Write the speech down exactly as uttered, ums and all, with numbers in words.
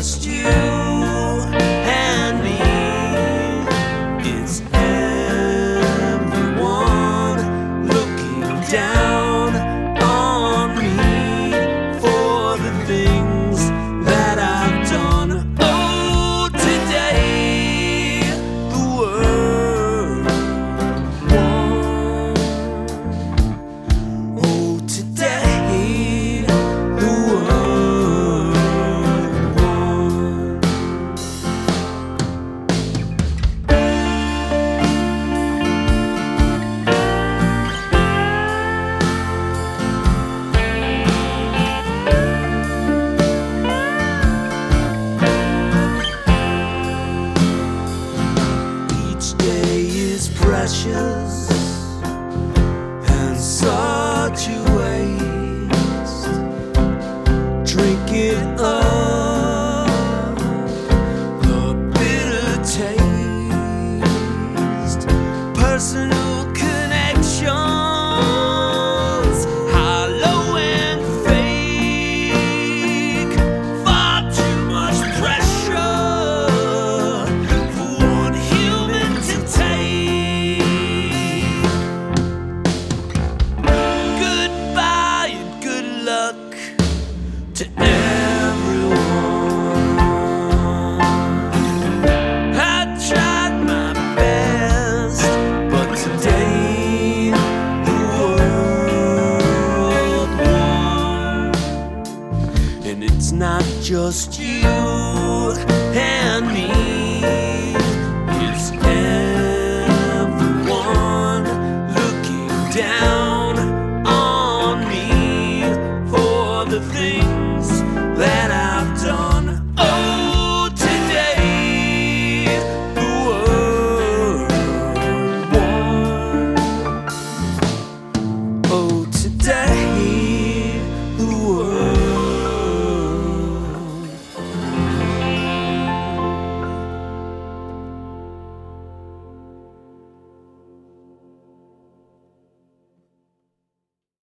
just you and me. It's everyone looking down on me for the things that I've done. Oh, today the world won. Oh, today the world won. Each day is precious and such a waste. Drink it up, the bitter taste. Personal connections, hollow and fake. Far too much pressure for one human to take. Goodbye and good luck to everyone. I tried my best, but today the world won. And it's not just you and me, it's everyone looking down